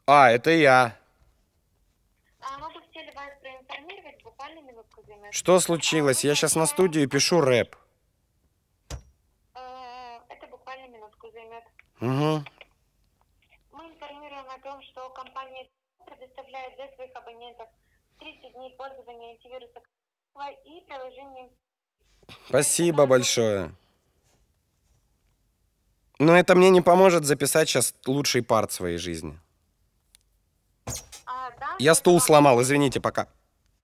А, это я. Мы бы хотели вас проинформировать, буквально минутку займет. Что случилось? Я сейчас на студию пишу рэп. Это буквально минутку займет. Угу. Мы информируем о том, что компания предоставляет для своих абонентов 30 дней пользования антивируса и приложением. Спасибо большое. Но это мне не поможет записать сейчас лучший парт своей жизни. Да, Я стул сломал, извините, пока.